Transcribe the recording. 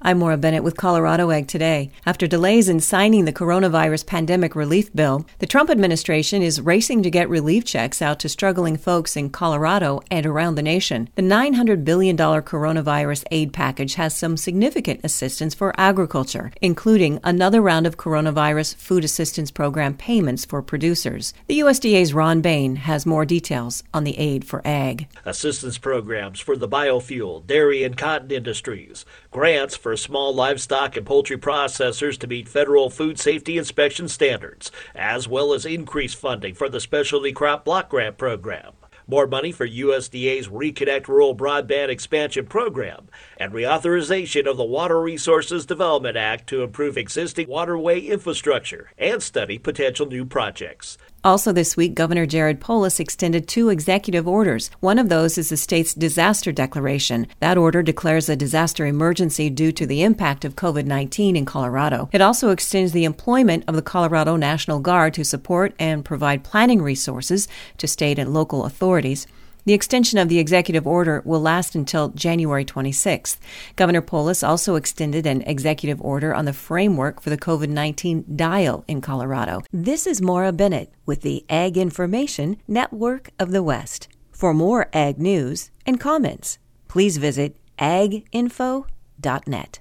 I'm Maura Bennett with Colorado Ag Today. After delays in signing the coronavirus pandemic relief bill, the Trump administration is racing to get relief checks out to struggling folks in Colorado and around the nation. The $900 billion coronavirus aid package has some significant assistance for agriculture, including another round of coronavirus food assistance program payments for producers. The USDA's Ron Bain has more details on the aid for ag. Assistance programs for the biofuel, dairy, and cotton industries. Grants for small livestock and poultry processors to meet federal food safety inspection standards, as well as increased funding for the Specialty Crop Block Grant Program. More money for USDA's Reconnect Rural Broadband Expansion Program, and reauthorization of the Water Resources Development Act to improve existing waterway infrastructure and study potential new projects. Also this week, Governor Jared Polis extended 2 executive orders. One of those is the state's disaster declaration. That order declares a disaster emergency due to the impact of COVID-19 in Colorado. It also extends the employment of the Colorado National Guard to support and provide planning resources to state and local authorities. The extension of the executive order will last until January 26th. Governor Polis also extended an executive order on the framework for the COVID-19 dial in Colorado. This is Maura Bennett with the Ag Information Network of the West. For more ag news and comments, please visit aginfo.net.